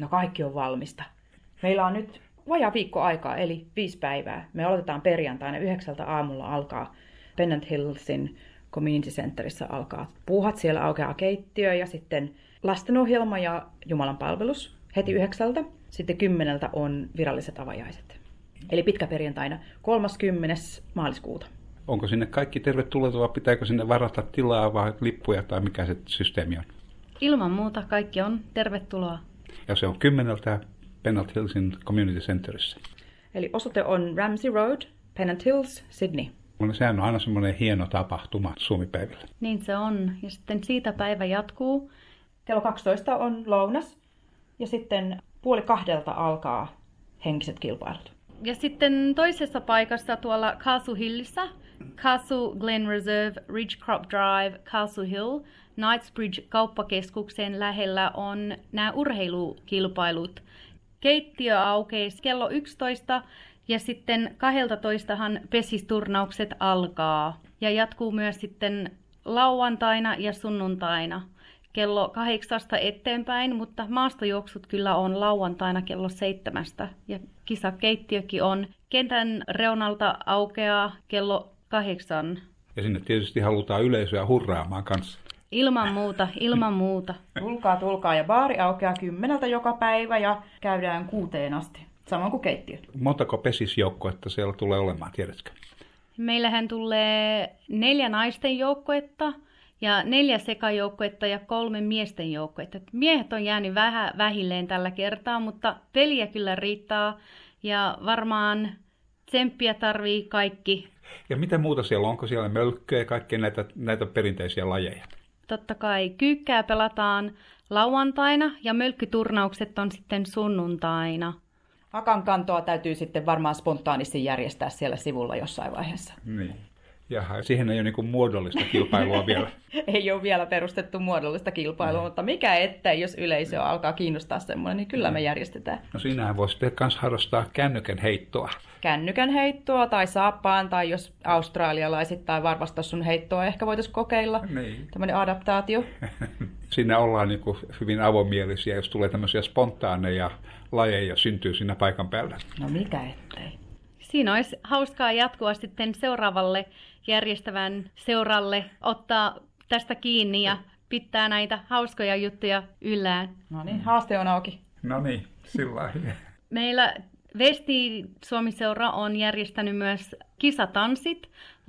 No kaikki on valmista. Meillä on nyt vajaa viikko aikaa, eli 5 päivää. Me aloitetaan perjantaina 9 aamulla alkaa Pennant Hillsin Community Centerissä alkaa puuhat. Siellä aukeaa keittiö ja sitten lastenohjelma ja Jumalan palvelus heti 9. Sitten 10 on viralliset avajaiset. Eli pitkäperjantaina 30. maaliskuuta. Onko sinne kaikki tervetulleet vai pitääkö sinne varata tilaa vai lippuja tai mikä se systeemi on? Ilman muuta kaikki on tervetuloa. Ja se on 10. Pennant Hillsin Community Centerissä. Eli osoite on Ramsey Road, Pennant Hills, Sydney. Sehän on aina semmoinen hieno tapahtuma Suomi-päivillä. Niin se on. Ja sitten siitä päivä jatkuu. Kello 12 on lounas ja sitten 1:30 alkaa henkiset kilpailut. Ja sitten toisessa paikassa tuolla Castle Hillissä, Castle Glen Reserve, Ridgecrop Drive, Castle Hill, Knightsbridge kauppakeskuksen lähellä on nämä urheilukilpailut. Keittiö aukeaa kello 11 ja sitten 12:han pesisturnaukset alkaa. Ja jatkuu myös sitten lauantaina ja sunnuntaina kello 8 eteenpäin, mutta maastojuoksut kyllä on lauantaina kello 7. Ja kisakeittiökin on kentän reunalta aukeaa kello 8. Ja sinne tietysti halutaan yleisöä hurraamaan kanssa. Ilman muuta, ilman muuta. Tulkaa. Ja baari aukeaa 10 joka päivä ja käydään 6 asti. Samoin kuin keittiö. Montako pesisjoukkuetta siellä tulee olemaan, tiedätkö? Meillähän tulee 4 naisten joukkuetta ja 4 sekajoukkuetta ja 3 miesten joukkuetta. Miehet on jäänyt vähän vähilleen tällä kertaa, mutta peliä kyllä riittää ja varmaan tsemppiä tarvii kaikki. Ja mitä muuta siellä on? Onko siellä mölkköä ja kaikkea näitä perinteisiä lajeja? Totta kai kyykkää pelataan lauantaina ja mölkkyturnaukset on sitten sunnuntaina. Hakankantoa täytyy sitten varmaan spontaanisti järjestää siellä sivulla jossain vaiheessa. Niin. Jaha, siihen ei ole niin kuin muodollista kilpailua vielä. Ei ole vielä perustettu muodollista kilpailua, mutta mikä ettei, jos yleisö alkaa kiinnostaa semmoinen, niin kyllä me järjestetään. No siinähän voisi sitten myös harrastaa kännykän heittoa. Kännykän heittoa tai saappaan, tai jos australialaisittain varvastassun heittoa ehkä voitaisiin kokeilla. Niin. Tämmöinen adaptaatio. Siinä ollaan niin kuin hyvin avomielisiä, jos tulee tämmöisiä spontaaneja lajeja syntyy siinä paikan päällä. No mikä ettei. Siinä olisi hauskaa jatkua sitten seuraavalle järjestävän seuralle ottaa tästä kiinni ja pitää näitä hauskoja juttuja yllään. No niin, haaste on auki. No niin, sillä lailla. Meillä Vesti-Suomi-seura on järjestänyt myös kisatanssit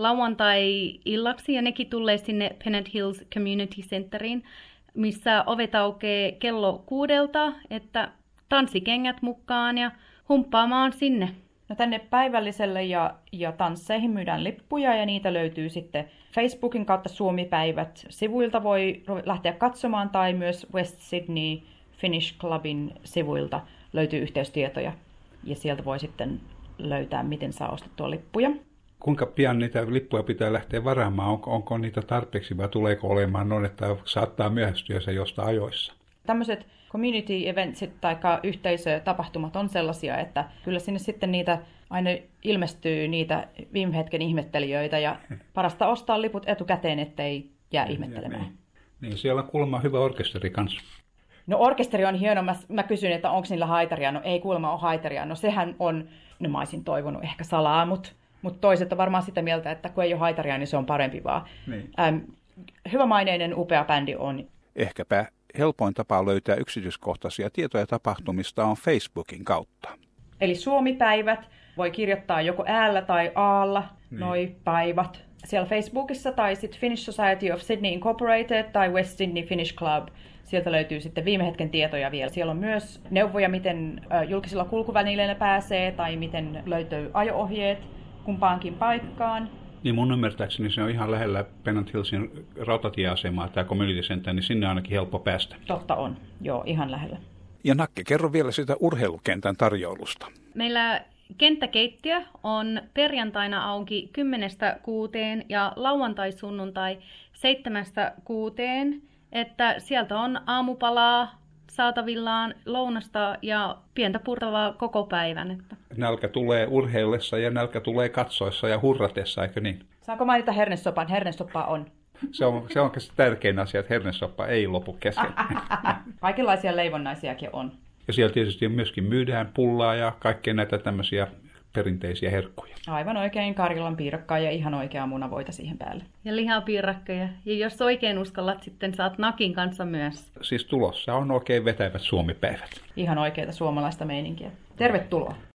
lauantai-illaksi ja nekin tulee sinne Pennant Hills Community Centeriin, missä ovet aukeaa kello 6, että tanssikengät mukaan ja humppaamaan sinne. No tänne päivälliselle ja tansseihin myydään lippuja ja niitä löytyy sitten Facebookin kautta Suomi-päivät. Sivuilta voi lähteä katsomaan tai myös West Sydney Finnish Clubin sivuilta löytyy yhteystietoja ja sieltä voi sitten löytää, miten saa ostettua lippuja. Kuinka pian niitä lippuja pitää lähteä varaamaan? Onko niitä tarpeeksi vai tuleeko olemaan noin, että saattaa myöhästyä se jostain ajoissa? Tämmöiset community eventsit tai yhteisötapahtumat on sellaisia, että kyllä sinne sitten niitä aina ilmestyy niitä viime hetken ihmettelijöitä ja parasta ostaa liput etukäteen, ettei jää ihmettelemään. Niin, siellä on kuulemma hyvä orkesteri kanssa. No orkesteri on hieno. Mä kysyin, että onko niillä haitaria. No ei kuulemma ole haitaria. No sehän on, no mä olisin toivonut ehkä salaa, mutta toiset on varmaan sitä mieltä, että kun ei ole haitaria, niin se on parempi vaan. Niin. Hyvämaineinen, upea bändi on. Ehkäpä helpoin tapa löytää yksityiskohtaisia tietoja tapahtumista on Facebookin kautta. Eli Suomi-päivät voi kirjoittaa joko äällä tai aalla noi päivät siellä Facebookissa tai sitten Finnish Society of Sydney Incorporated tai West Sydney Finnish Club. Sieltä löytyy sitten viime hetken tietoja vielä. Siellä on myös neuvoja, miten julkisilla kulkuvälineillä pääsee tai miten löytyy ajo-ohjeet kumpaankin paikkaan. Niin mun ymmärtääkseni se on ihan lähellä Pennant Hillsin rautatieasemaa, tämä community center, niin sinne on ainakin helppo päästä. Totta on, joo, ihan lähellä. Ja Nakke, kerro vielä sitä urheilukentän tarjoulusta. Meillä kenttäkeittiö on perjantaina auki 10-6 ja lauantai-sunnuntai 7-6, että sieltä on aamupalaa saatavillaan, lounasta ja pientä purtavaa koko päivän. Että. Nälkä tulee urheillessa ja nälkä tulee katsoessa ja hurratessa, eikö niin? Saanko mainita hernesopan? Hernesoppa on. Se on tärkein asia, että hernesoppa ei lopu kesken. Kaikenlaisia leivonnaisiakin on. Ja siellä tietysti myöskin myydään pullaa ja kaikkea näitä tämmöisiä perinteisiä herkkuja. Aivan oikein Karjalan piirakkaa ja ihan oikeaa munavoita siihen päälle. Ja lihapiirakkoja. Ja jos oikein uskallat, sitten saat nakin kanssa myös. Siis tulossa on oikein vetävät suomipäivät. Ihan oikeita suomalaista meininkiä. Tervetuloa!